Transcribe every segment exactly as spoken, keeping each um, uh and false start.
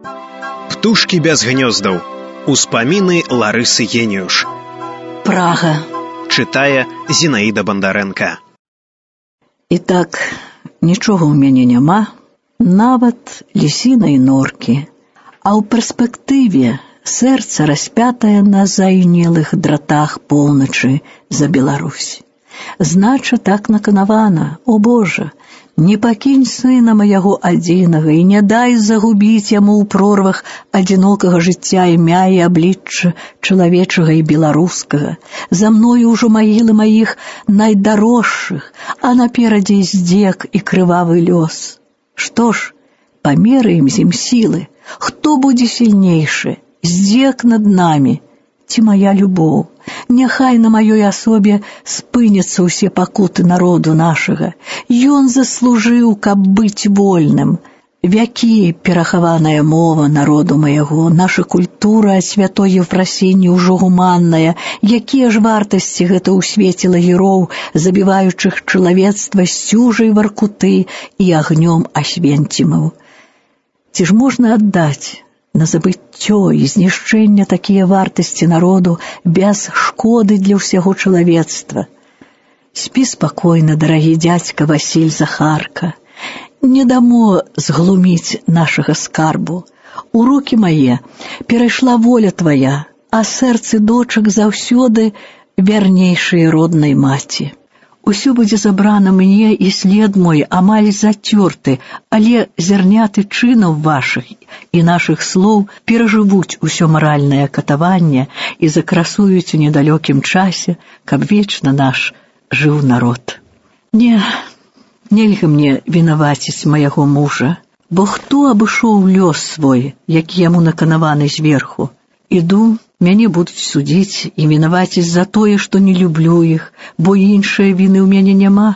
Птушкі без гнёздаў. Успаміны Ларысы Геніюш. Прага. Чытае Зінаіда Бандарэнка. І так, нічога ў мяне няма, нават лісінай норкі. А ў перспектыве сэрца распятае на зайнелых дратах поўначы за Беларусь. Знача, так наканавана, о Божа, не пакінь сына маяго адзінага і не дай загубіць яму ў прорвах адзінокага жыцця імя і аблічча чалавечага і беларускага. За мною ўжо магілы маіх найдарожшых, а наперадзе здзек і крывавы лёс. Што ж, памеряем з ім сілы, хто будзе сільнейшы, здзек над намі ці мая любоў. Няхай на маёй асобе спыняцца ўсе пакуты народу нашага. Ён заслужыў, каб быць вольным. Вякі перахаваная мова народу маяго, наша культура святой Ефрасіні ўжо гуманная. Якія ж вартасці гэта ў свеце лагероў, забіваючых чалавецтва сцюжай варкуты і агнём асвенцімаў. Ці ж можна аддаць на забыццё і знішчэнне такія вартасці народу без шкоды для ўсяго чалавецтва? Спі спакойна, дарагі дзядзька Васіль Захарка. Не дамо зглуміць нашага скарбу. У рукі мае перайшла воля твая, а сэрцы дочак заўсёды вярнейшай роднай маці. Усё будзе забрана мне, і след мой амаль зацёрты, але зерняты чынаў вашых і нашых слоў перажывуць усё маральнае катаванне і закрасуюць у недалёкім часе, каб вечна наш жыў народ. Не, нельга мне вінаваціць маяго мужа, бо хто абышоў лёс свой, які яму наканаваны зверху? Іду, мяне будуць судзіць і вінаваціць за тое, што не люблю іх, бо іншай віны ў мяне няма.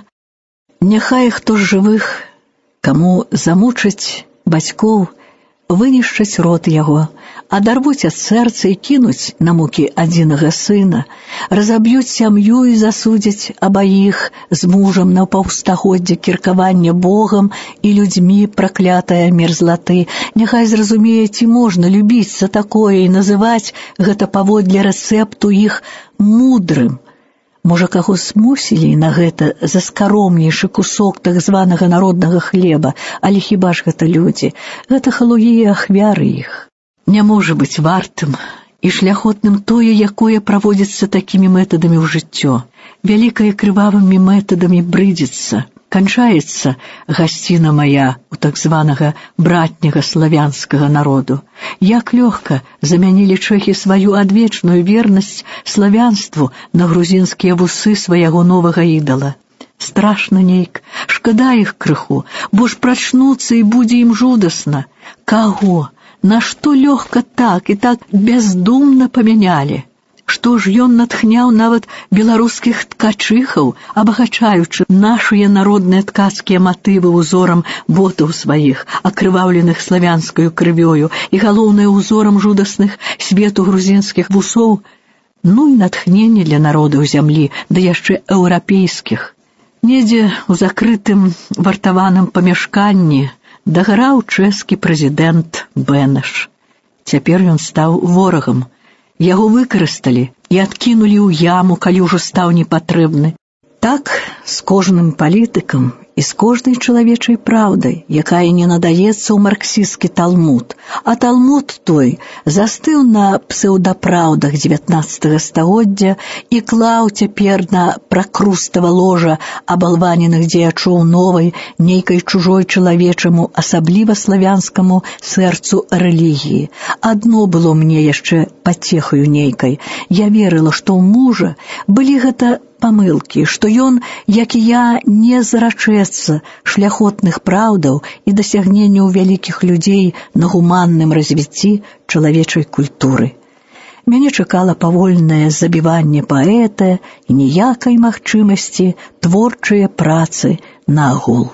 Няхай хто з жывых, каму замучаць бацькоў, вынішчаць род яго, адарвуць ад сэрца і кінуць на мукі адзінага сына, разаб'юць сям'ю і засудзяць абаіх з мужам на паўстагоддзя кіркавання Богам і людзьмі праклятая мерзлаты. Няхай зразумее, ці можна любіць за такое і называць гэта паводле рэцэпту іх мудрым. Можа, каго змусілі на гэта за скаромнейшы кусок так званага народнага хлеба, але хіба ж гэта людзі? Гэта халуі і ахвяры іх. Не можа быць вартым і шляхотным тое, якое праводзіцца такімі метадамі ў жыццё. Вялікае крывавымі метадамі брыдзіцца. Канчаецца гасціна мая у так званага братняга славянскага народу. Як лёгка замянілі чэхі сваю адвечную вернасць славянству на грузінскія вусы свайго новага ідала. Страшна нейк, шкада іх крыху, бо ж прачнуцца і будзе ім жудасна. Каго? На што лёгка так і так бездумна памянялі? Што ж ён натхняў нават беларускіх ткачыхаў, абагачаючы нашыя народныя ткацкія матывы ўзорам ботаў сваіх, акрываўленых славянскаю крывёю, і галоўнае ўзорам жудасных свету грузінскіх вусоў? Ну і натхненне для народаў зямлі, да яшчэ еўрапейскіх. Недзе ў закрытым вартаваным памяшканні дагараў чэшскі прэзідэнт Бэнеш. Цяпер ён стаў ворагам. Яго выкарысталі і адкінулі ў яму, калі ўжо стаў непатрэбны. Так з кожным палітыкам і з кожнай чалавечай праўдай, якая не надаецца ў марксісцкі талмуд. А талмуд той застыў на псеўдапраўдах дзевятнаццатага стагоддзя і клаў цяпер на пракрустава ложа абалваненых дзеячоў новай, нейкай чужой чалавечаму, асабліва славянскаму сэрцу рэлігіі. Адно было мне яшчэ пацехаю нейкай. Я верыла, што ў мужа былі гэта памылкі, што ён, як і я, не зарачэцца шляхотных праўдаў і дасягненняў вялікіх людзей на гуманным развіцці чалавечай культуры. Мяне чакала павольнае забіванне паэта і ніякай магчымасці творчыя працы на агул.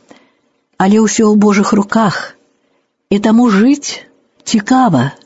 Але ўсё ў Божых руках, і таму жыць цікава.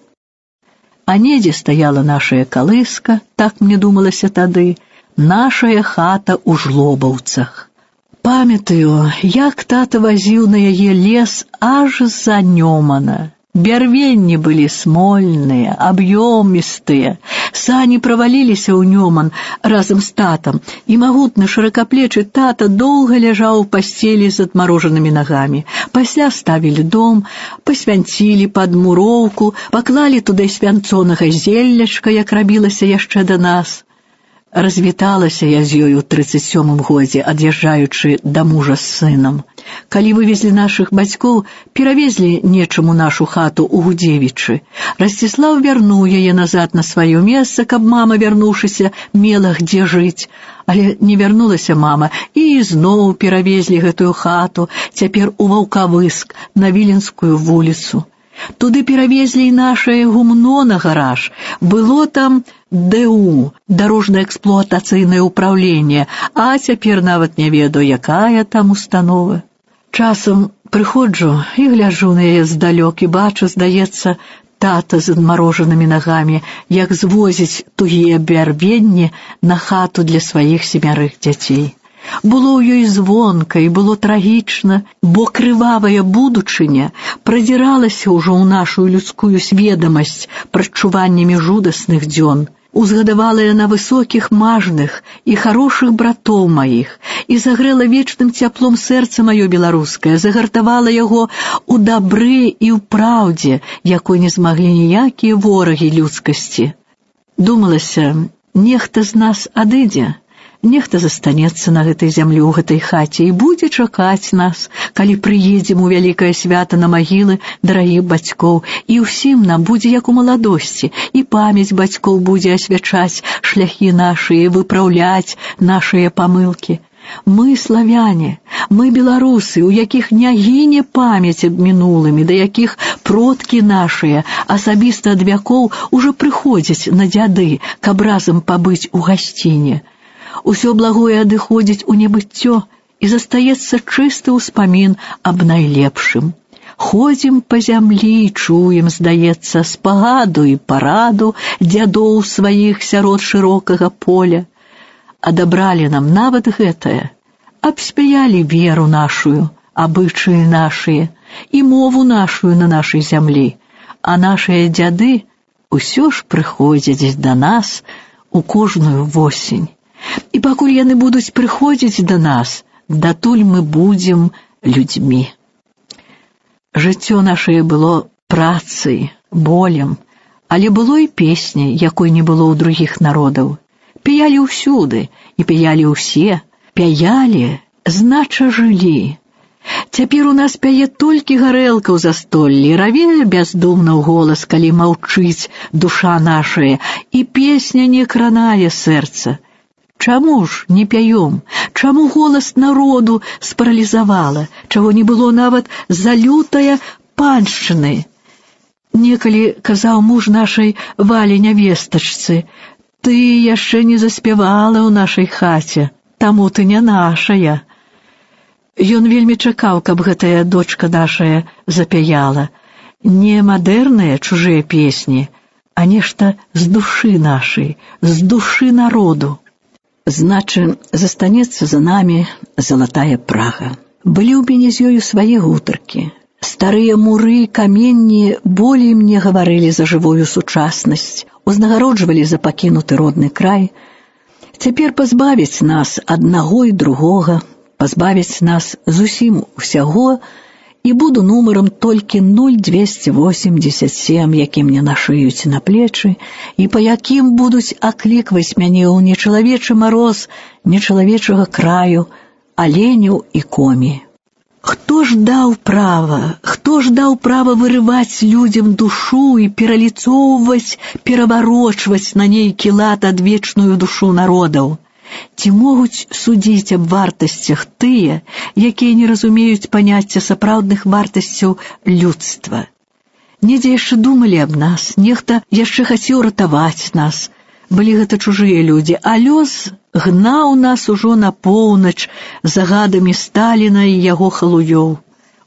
А недзе стаяла нашая калыска, так мне думалася тады, нашая хата ў Жлобаўцах. Памятаю, як тата вазіў на яе лес аж за Нёмана. Бярвенні былі смольныя, аб'ёмістыя. Сані праваліліся ў нёман разам з татам, і магутны шыракаплечы тата доўга ляжаў у пасцелі з адмарожанымі нагамі. Пасля ставілі дом, пасвянцілі пад муроўку, паклалі туды свянцонага зеллячка, як рабілася яшчэ да нас. Развіталася я з ёю ў трыццаць сёмым годзе, ад'язджаючы да мужа з сынам. Калі вывезлі нашых бацькоў, перавезлі нечаму нашу хату ў Гудзевічы. Расціслаў вярнуў яе назад на сваё месца, каб мама, вярнуўшыся, мела где жыць. Але не вярнулася мама, і зноў перавезлі гэтую хату, цяпер у Ваўкавыск, на Віленскую вуліцу. Туды перавезлі і нашае гумно на гараж. Было там ДУ, дарожна-эксплуатацыйнае ўпраўленне, а цяпер нават не ведаю, якая там установа. Часам прыходжу і гляджу на яе здалёк, і бачу, здаецца, тата з адмарожанымі нагамі, як звозіць тугія бярвенні на хату для сваіх семярых дзяцей. Было ў ёй звонка і было трагічна, бо крывавая будучыня прадзіралася ўжо ў нашу людскую сведамасць прадчуваннямі жудасных дзён. Узгадавала яна высокіх, мажных і харошых братоў маіх і загрэла вечным цяплом сэрца маё беларускае, загартавала яго ў дабры і ў праўдзе, якой не змаглі ніякія ворагі людскасці. Думалася, нехта з нас адыдзе, нехта застанецца на гэтай зямлі ў гэтай хаце і будзе чакаць нас, калі прыедзем у вялікае свята на магілы дарагіх бацькоў, і ўсім нам будзе як у маладосці, і памяць бацькоў будзе асвячаць шляхі нашыя, выпраўляць нашыя памылкі. Мы славяне, мы беларусы, у якіх не гіне памяць аб мінулымі, да якіх продкі нашыя асабіста ад вякоў ужо прыходзяць на дзяды, каб разам пабыць у гасціне. Усё благое адыходзіць у небыццё, і застаецца чысты ўспамін аб найлепшым. Ходзім па зямлі, чуем, здаецца, спагаду і параду дзядоў сваіх сярод шырокага поля. Адабралі нам нават гэтае, абспяялі веру нашую, абычаі нашыя і мову нашую на нашай зямлі, а нашыя дзяды ўсё ж прыходзяць да нас у кожную восень. І пакуль яны будуць прыходзіць да нас, датуль мы будзем людзьмі. Жыццё нашае было працай, болем, але было і песняй, якой не было ў другіх народаў. Пяялі ўсюды, і пяялі ўсе, пяялі, знача жылі. Цяпер у нас пяе толькі гарэлка ў застоллі, раве бяздумна ў голас, калі маўчыць душа нашая, і песня не кранае сэрца. Чаму ж не пяём? Чаму голас народу спаралізавала? Чаго не было нават за лютая паншчыны? Некалі казаў муж нашай Валі нявестачцы: «Ты яшчэ не заспявала ў нашай хаце, таму ты не нашая». Ён вельмі чакаў, каб гэтая дочка нашая запяяла. Не мадэрныя чужыя песні, а нешта з душы нашай, з душы народу. Значы, застанецца за намі залатая Прага. Былі ў мяне з ёю свае гутаркі. Старыя муры, каменні болей мне гаварылі за жывую сучаснасць, узнагароджвалі за пакінуты родны край. Цяпер пазбавіць нас аднаго і другога, пазбавіць нас зусім усяго, і буду нумарам толькі нуль дзвесце восемьдзесят сем, які мне нашыюць на плечы, і па якім будуць аклікваць мяне ў нечалавечы мароз нечалавечага краю, аленяў і комі. Хто ж даў права, хто ж даў права вырываць людзям душу і пераліцоўваць, пераварочваць на нейкі лад адвечную душу народаў? Ці могуць судзіць аб вартасцях тыя, якія не разумеюць паняцця сапраўдных вартасцяў людства? Недзе яшчэ думалі аб нас, нехта яшчэ хацеў ратаваць нас. Былі гэта чужыя людзі, а лёс гнаў нас ужо на поўнач загадамі Сталіна і яго халуёў.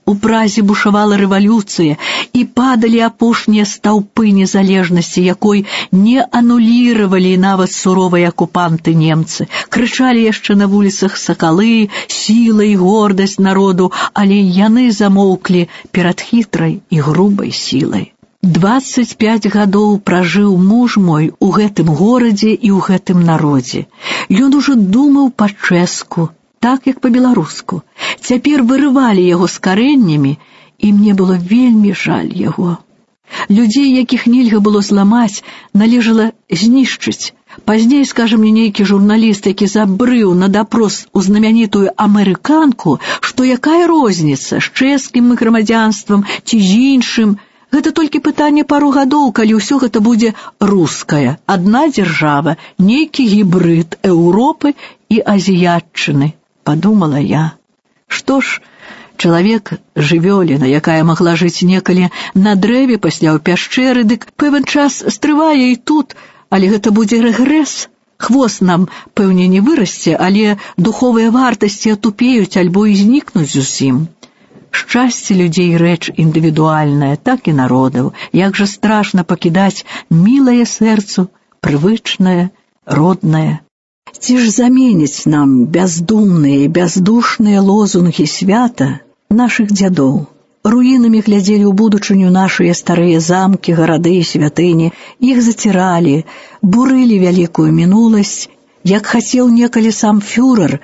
У Празе бушавала рэвалюцыя, і падалі апошнія стаўпы незалежнасці, якой не ануліравалі нават суровыя акупанты немцы. Крычалі яшчэ на вуліцах сакалы, сіла і гордасць народу, але яны замоўклі перад хітрай і грубай сілай. дваццаць пяць гадоў пражыў муж мой у гэтым горадзе і ў гэтым народзе. Ён ужо думаў па-чэску, так як па-беларуску. Цяпер вырывалі яго з карэннямі, і мне было вельмі жаль яго. Людзей, якіх нельга было зламаць, належала знішчыць. Пазней, скажа мне нейкі журналіст, які забрыў на допрос у знаменитую амерыканку, што якая розніца з чэшскім грамадзянствам ці з іншым. Гэта толькі пытанне пару гадоў, калі ўсё гэта будзе руская. Адна дзяржава, нейкі гібрид Еўропы і азіятчыны, падумала я. Што ж, чалавек жывёліна, якая магла жыць некалі на дрэве, пасля ў пяшчэры, дык пэўен час стрывае і тут, але гэта будзе рэгрэс. Хвост нам, пэўне, не вырасце, але духовыя вартасці атупеюць альбо і знікнуць зусім. Шчасце людзей рэч індывідуальная, так і народаў. Як жа страшна пакідаць мілае сэрцу, прывычнае, роднае. Ці ж заменяць нам бяздумныя і бяздушныя лозунгі свята нашых дзядоў? Руінамі глядзелі ў будучыню нашыя старыя замкі, гарады і святыні, іх заціралі, бурылі вялікую мінуласць, як хацеў некалі сам фюрэр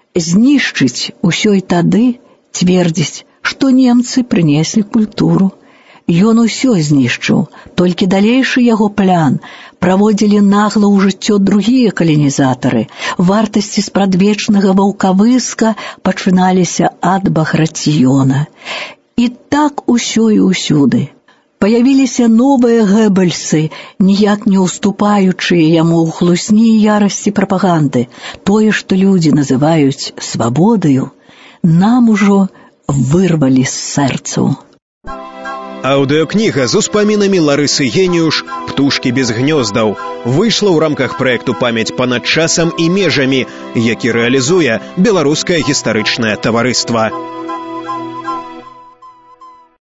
знішчыць усё і тады, цвердзіць, што немцы прынеслі культуру. Ён усё знішчыў, толькі далейшы яго план праводзілі нагла ў жыццё другія каланізатары. Вартасці спрадвечнага ваўкавыска пачыналіся ад Баграцыёна. І так усё і ўсюды. Паявіліся новыя гэббельсы, ніяк не уступаючыя яму ў хлусні і ярасці прапаганды. Тое, што людзі называюць свабодаю, нам ужо вырвалі з сэрцаў. Аўдыокніга з успамінамі Ларысы Геніуш «Птушкі без гнёздаў» выйшла ў рамках праекту «Памяць панад часам і межамі», які рэалізуе Беларускае гістарычнае таварыства.